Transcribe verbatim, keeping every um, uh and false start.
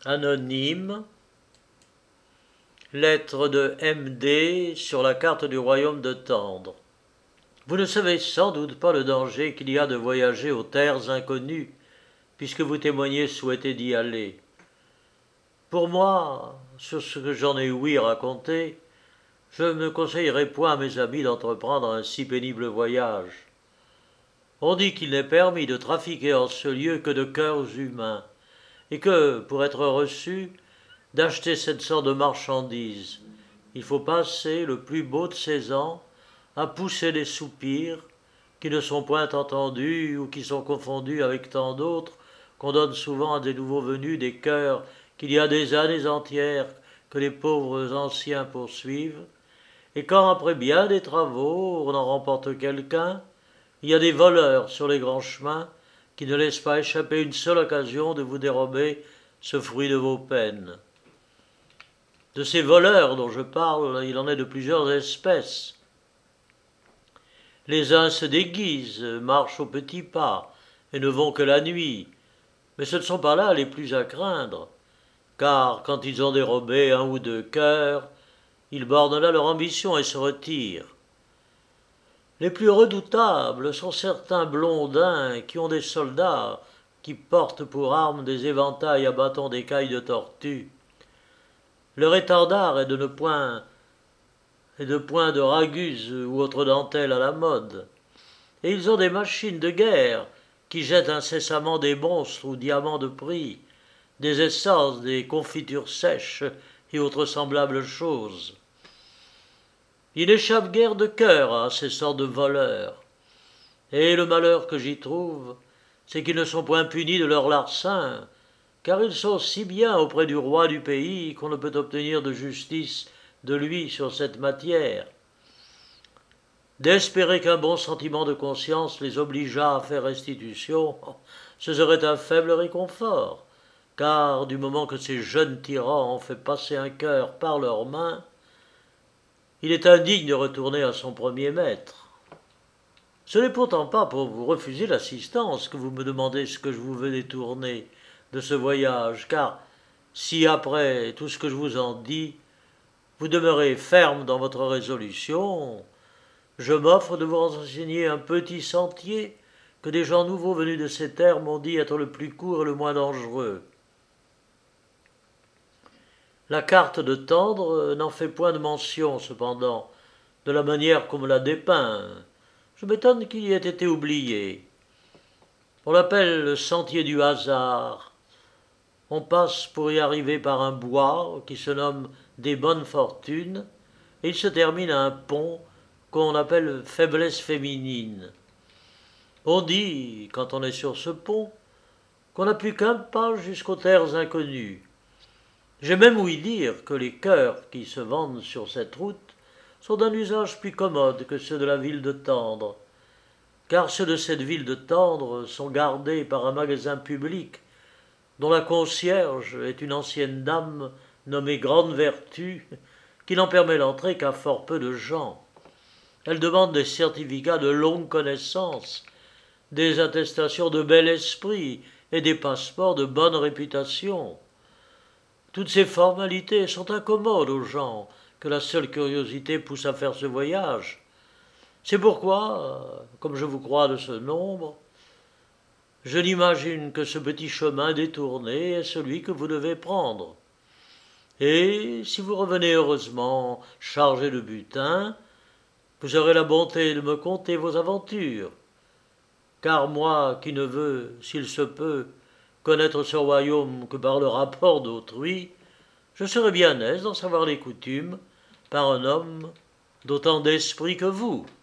Anonyme. Lettre de M D sur la carte du royaume de Tendre. Vous ne savez sans doute pas le danger qu'il y a de voyager aux terres inconnues, puisque vous témoignez souhaiter d'y aller. Pour moi, sur ce que j'en ai ouï raconter, je ne conseillerais point à mes amis d'entreprendre un si pénible voyage. On dit qu'il n'est permis de trafiquer en ce lieu que de cœurs humains, et que, pour être reçu, d'acheter cette sorte de marchandise, il faut passer le plus beau de ses ans à pousser des soupirs qui ne sont point entendus ou qui sont confondus avec tant d'autres qu'on donne souvent à des nouveaux venus des cœurs qu'il y a des années entières que les pauvres anciens poursuivent, et quand après bien des travaux on en remporte quelqu'un, il y a des voleurs sur les grands chemins qui ne laissent pas échapper une seule occasion de vous dérober ce fruit de vos peines. De ces voleurs dont je parle, il en est de plusieurs espèces. Les uns se déguisent, marchent au petit pas, et ne vont que la nuit, mais ce ne sont pas là les plus à craindre, car quand ils ont dérobé un ou deux cœurs, ils bornent là leur ambition et se retirent. Les plus redoutables sont certains blondins qui ont des soldats qui portent pour armes des éventails à bâtons d'écailles de tortue. Leur étendard est de ne point et de point de raguse ou autre dentelle à la mode, et ils ont des machines de guerre qui jettent incessamment des monstres ou diamants de prix, des essences, des confitures sèches et autres semblables choses. Il n'échappe guère de cœur à ces sortes de voleurs, et le malheur que j'y trouve, c'est qu'ils ne sont point punis de leur larcin, car ils sont si bien auprès du roi du pays qu'on ne peut obtenir de justice de lui sur cette matière. D'espérer qu'un bon sentiment de conscience les obligeât à faire restitution, ce serait un faible réconfort, car du moment que ces jeunes tyrans ont fait passer un cœur par leurs mains, il est indigne de retourner à son premier maître. Ce n'est pourtant pas pour vous refuser l'assistance que vous me demandez ce que je vous veux détourner de ce voyage, car si après tout ce que je vous en dis, vous demeurez ferme dans votre résolution, je m'offre de vous renseigner un petit sentier que des gens nouveaux venus de ces terres m'ont dit être le plus court et le moins dangereux. La carte de Tendre n'en fait point de mention, cependant, de la manière qu'on me l'a dépeint. Je m'étonne qu'il y ait été oublié. On l'appelle le sentier du hasard. On passe pour y arriver par un bois qui se nomme des bonnes fortunes, et il se termine à un pont qu'on appelle faiblesse féminine. On dit, quand on est sur ce pont, qu'on n'a plus qu'un pas jusqu'aux terres inconnues. J'ai même ouï dire que les cœurs qui se vendent sur cette route sont d'un usage plus commode que ceux de la ville de Tendre, car ceux de cette ville de Tendre sont gardés par un magasin public dont la concierge est une ancienne dame nommée Grande Vertu, qui n'en permet l'entrée qu'à fort peu de gens. Elle demande des certificats de longue connaissance, des attestations de bel esprit et des passeports de bonne réputation. Toutes ces formalités sont incommodes aux gens que la seule curiosité pousse à faire ce voyage. C'est pourquoi, comme je vous crois de ce nombre, je n'imagine que ce petit chemin détourné est celui que vous devez prendre. Et si vous revenez heureusement chargé de butin, vous aurez la bonté de me conter vos aventures, car moi qui ne veux, s'il se peut, connaître ce royaume que par le rapport d'autrui, je serais bien aise d'en savoir les coutumes par un homme d'autant d'esprit que vous.